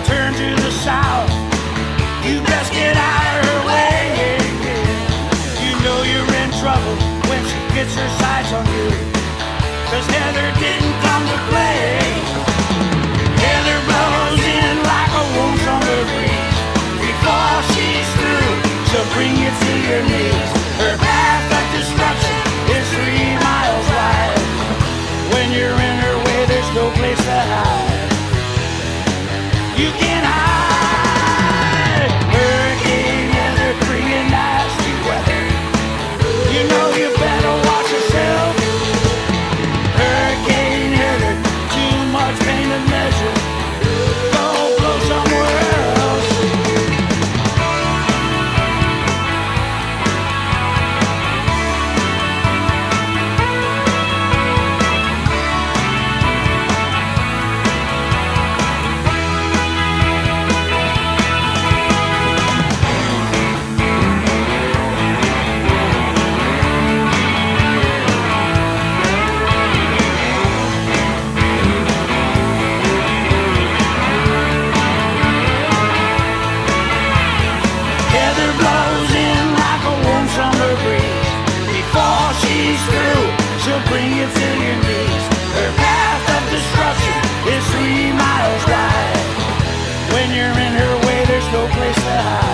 turn to the south. You best get out of her way. You know you're in trouble when she gets her sights on you. 'Cause Heather didn't come to play. Heather blows in like a warm summer breeze. Before she's through, she'll bring you to your knees. Her path of destruction is 3 miles wide. When you're in her way, there's no place to hide. You can hide. Hurricane Heather bringing nasty weather. You know you better watch yourself. Hurricane Heather, too much pain to measure. Go blow somewhere else. Heather blows in like a warm summer breeze. Before she's through, she'll bring you to your knees. Her path of destruction is 3 miles wide. When you're in her way, there's no place to hide.